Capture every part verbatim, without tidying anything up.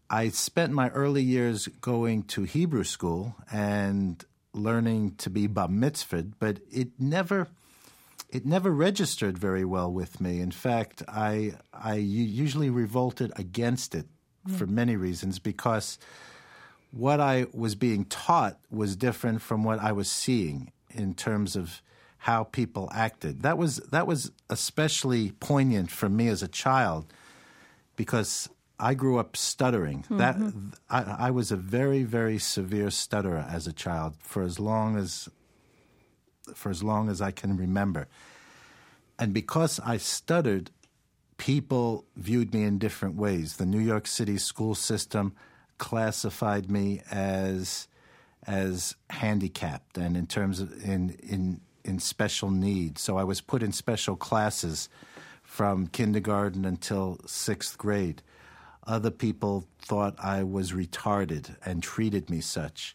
I spent my early years going to Hebrew school and learning to be bar mitzvahed, but it never it never registered very well with me. In fact, I I usually revolted against it mm. for many reasons, because what I was being taught was different from what I was seeing in terms of how people acted. That was that was especially poignant for me as a child, because I grew up stuttering. Mm-hmm. That I, I was a very, very severe stutterer as a child for as long as for as long as I can remember. And because I stuttered, people viewed me in different ways. The New York City school system classified me as as handicapped and in terms of in in in special needs. So I was put in special classes from kindergarten until sixth grade. Other people thought I was retarded and treated me such.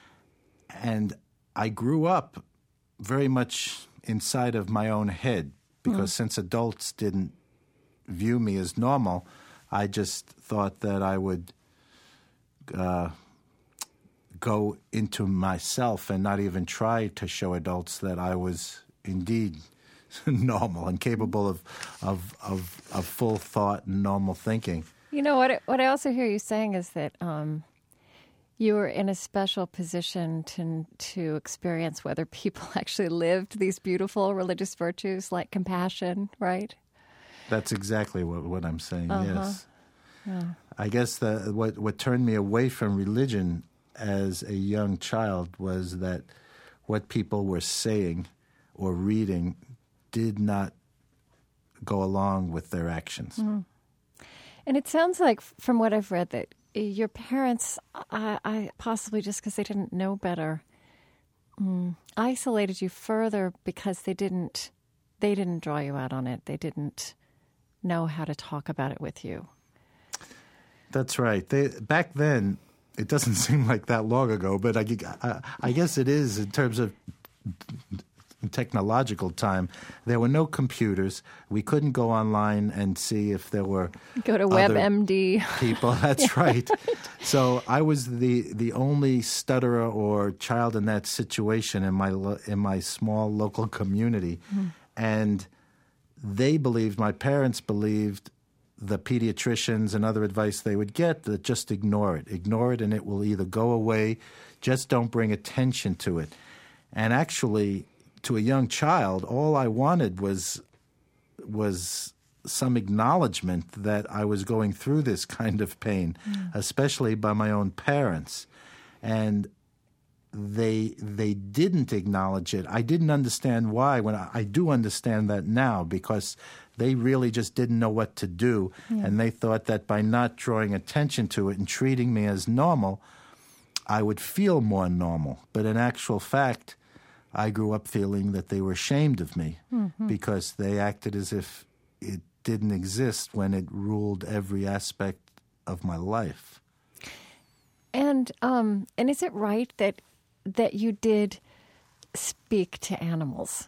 And I grew up very much inside of my own head, because mm. since adults didn't view me as normal, I just thought that I would uh, go into myself and not even try to show adults that I was indeed normal and capable of of of, of full thought and normal thinking. You know, what what I also hear you saying is that um, you were in a special position to to experience whether people actually lived these beautiful religious virtues like compassion, right? That's exactly what, what I'm saying, uh-huh. yes. Yeah. I guess the, what, what turned me away from religion as a young child was that what people were saying or reading did not go along with their actions. Mm-hmm. And it sounds like, from what I've read, that your parents, I, I possibly just because they didn't know better, mm, isolated you further because they didn't they didn't draw you out on it. They didn't know how to talk about it with you. That's right. They, back then, it doesn't seem like that long ago, but I, I, I guess it is in terms of technological time. There were no computers. We couldn't go online and see if there were go to WebMD people. That's yeah, right. right. So I was the the only stutterer or child in that situation in my lo- in my small local community, mm. and they believed, my parents believed, the pediatricians and other advice they would get, that just ignore it, ignore it, and it will either go away. Just don't bring attention to it. And actually, to a young child, all I wanted was was some acknowledgement that I was going through this kind of pain, mm. especially by my own parents. And they they didn't acknowledge it. I didn't understand why. When I, I do understand that now, because they really just didn't know what to do, yeah. and they thought that by not drawing attention to it and treating me as normal, I would feel more normal. But in actual fact, I grew up feeling that they were ashamed of me mm-hmm. because they acted as if it didn't exist when it ruled every aspect of my life. And um, and is it right that that you did speak to animals?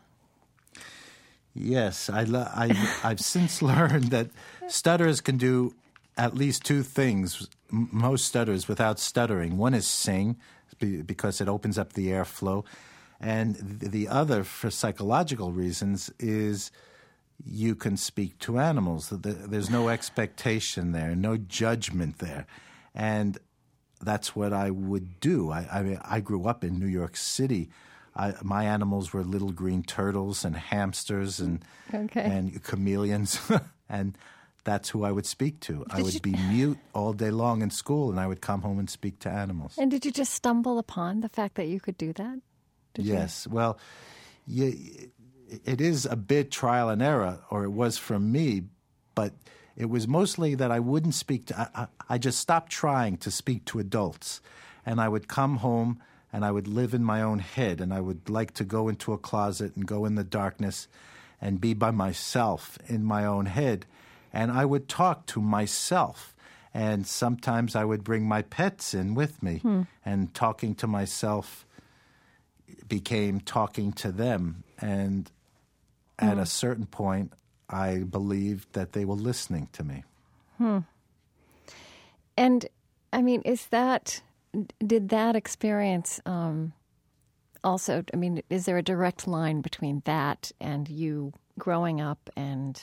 Yes, I, I, I've since learned that stutterers can do at least two things, m- most stutterers without stuttering. One is sing, because it opens up the airflow. And the other, for psychological reasons, is you can speak to animals. There's no expectation there, no judgment there. And that's what I would do. I, I mean, I grew up in New York City. I, my animals were little green turtles and hamsters and okay. and chameleons, and that's who I would speak to. Did I would you... be mute all day long in school, and I would come home and speak to animals. And did you just stumble upon the fact that you could do that? Did yes. You? Well, you, it is a bit trial and error, or it was for me, but it was mostly that I wouldn't speak to, I, I just stopped trying to speak to adults. And I would come home and I would live in my own head, and I would like to go into a closet and go in the darkness and be by myself in my own head. And I would talk to myself. And sometimes I would bring my pets in with me, hmm. and talking to myself became talking to them. And at hmm. a certain point, I believed that they were listening to me. Hmm. And I mean, is that, did that experience um, also, I mean, is there a direct line between that and you growing up and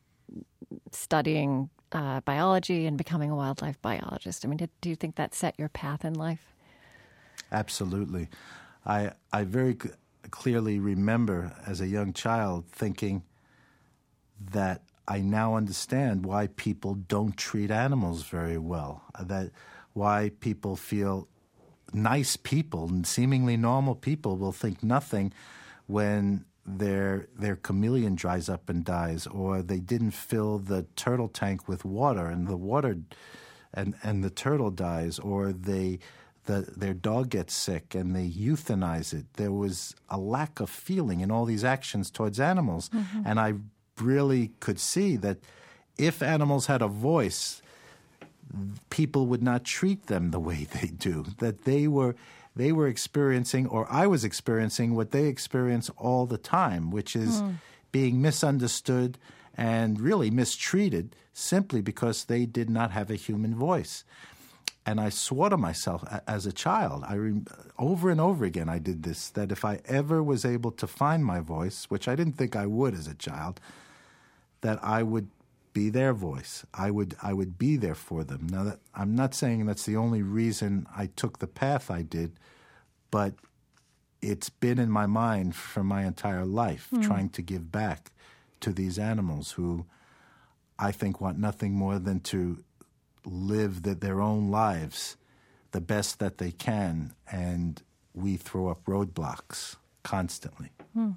studying uh, biology and becoming a wildlife biologist? I mean, did, do you think that set your path in life? Absolutely. I I very c- clearly remember as a young child thinking that I now understand why people don't treat animals very well, that why people feel nice people and seemingly normal people will think nothing when their their chameleon dries up and dies, or they didn't fill the turtle tank with water and the water and and the turtle dies, or they the their dog gets sick and they euthanize it. There was a lack of feeling in all these actions towards animals. Mm-hmm. And I really could see that if animals had a voice, people would not treat them the way they do, that they were they were experiencing, or I was experiencing, what they experience all the time, which is mm. being misunderstood and really mistreated simply because they did not have a human voice. And I swore to myself as a child, I re- over and over again I did this, that if I ever was able to find my voice, which I didn't think I would as a child, that I would be their voice. I would I would be there for them. Now, that, I'm not saying that's the only reason I took the path I did, but it's been in my mind for my entire life, mm. trying to give back to these animals who I think want nothing more than to live the, their own lives the best that they can, and we throw up roadblocks constantly. Mm.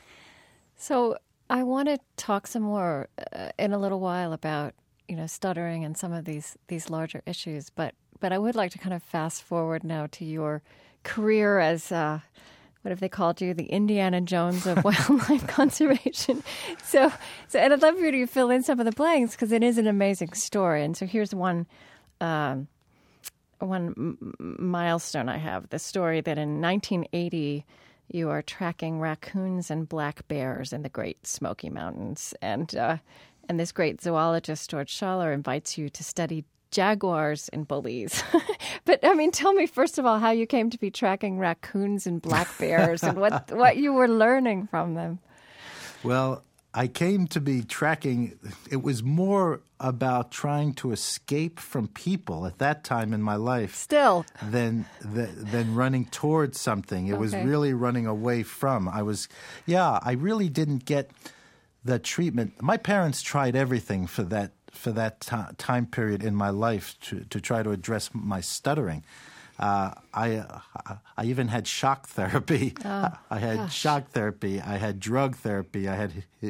So I want to talk some more uh, in a little while about, you know, stuttering and some of these these larger issues, but but I would like to kind of fast forward now to your career as uh, what have they called you, the Indiana Jones of wildlife conservation. So, so, and I'd love for you to fill in some of the blanks because it is an amazing story. And so here's one um, one m- milestone I have: the story that in nineteen eighty. You are tracking raccoons and black bears in the Great Smoky Mountains. And uh, and this great zoologist, George Schaller, invites you to study jaguars and bullies. But, I mean, tell me, first of all, how you came to be tracking raccoons and black bears and what, what you were learning from them. Well, I came to be tracking, it was more about trying to escape from people at that time in my life. Still. Than, than, than running towards something. It okay. was really running away from. I was, yeah, I really didn't get the treatment. My parents tried everything for that for that t- time period in my life to, to try to address my stuttering. Uh, I uh, I even had shock therapy. Oh, I had gosh. shock therapy. I had drug therapy. I had hi-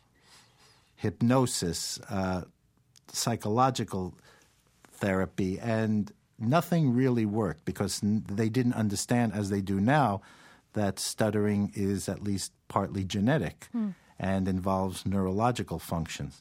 hypnosis, uh, psychological therapy, and nothing really worked because n- they didn't understand, as they do now, that stuttering is at least partly genetic hmm. and involves neurological functions.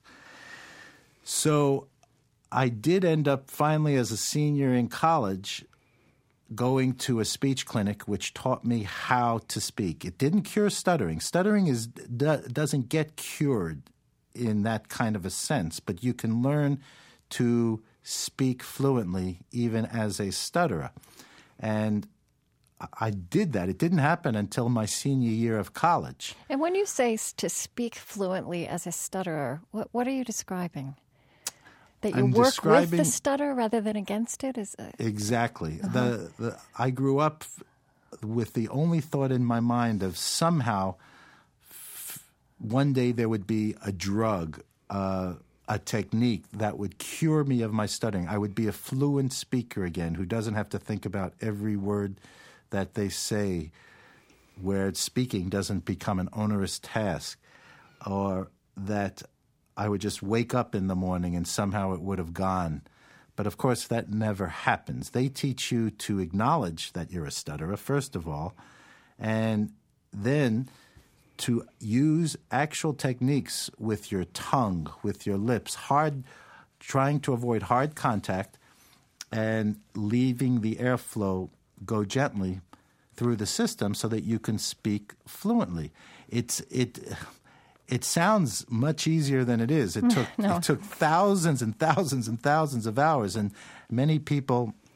So I did end up finally, as a senior in college, going to a speech clinic which taught me how to speak. It didn't cure stuttering. Stuttering is do, doesn't get cured in that kind of a sense, but you can learn to speak fluently even as a stutterer. And I did that. It didn't happen until my senior year of college. And when you say to speak fluently as a stutterer, what, what are you describing? That you I'm work with the stutter rather than against it? Is it? Exactly. Uh-huh. The, the I grew up with the only thought in my mind of somehow f- one day there would be a drug, uh, a technique that would cure me of my stuttering. I would be a fluent speaker again who doesn't have to think about every word that they say, where speaking doesn't become an onerous task, or that I would just wake up in the morning and somehow it would have gone. But, of course, that never happens. They teach you to acknowledge that you're a stutterer, first of all, and then to use actual techniques with your tongue, with your lips, hard, trying to avoid hard contact and leaving the airflow go gently through the system so that you can speak fluently. It's it... It sounds much easier than it is. It took no. it took thousands and thousands and thousands of hours, and many people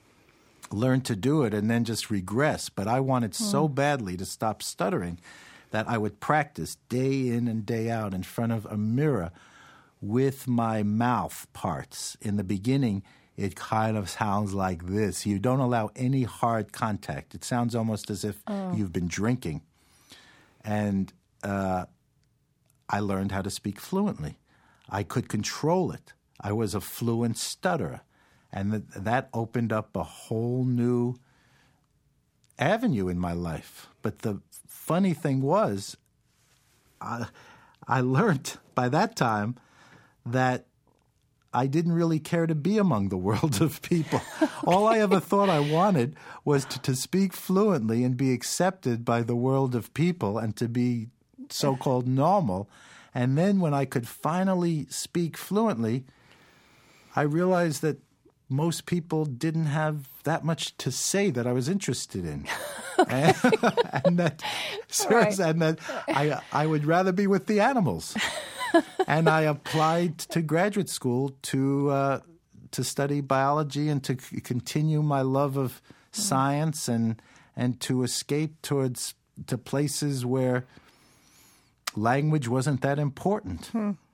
learn to do it and then just regress. But I wanted mm. so badly to stop stuttering that I would practice day in and day out in front of a mirror with my mouth parts. In the beginning, it kind of sounds like this. You don't allow any hard contact. It sounds almost as if oh. you've been drinking. And uh, I learned how to speak fluently. I could control it. I was a fluent stutterer. And th- that opened up a whole new avenue in my life. But the funny thing was, I, I learned by that time that I didn't really care to be among the world of people. Okay. All I ever thought I wanted was to, to speak fluently and be accepted by the world of people and to be so-called normal. And then when I could finally speak fluently, I realized that most people didn't have that much to say that I was interested in. and, and that, right. and that I, I would rather be with the animals. And I applied to graduate school to uh, to study biology and to c- continue my love of science and and to escape towards to places where language wasn't that important. Hmm.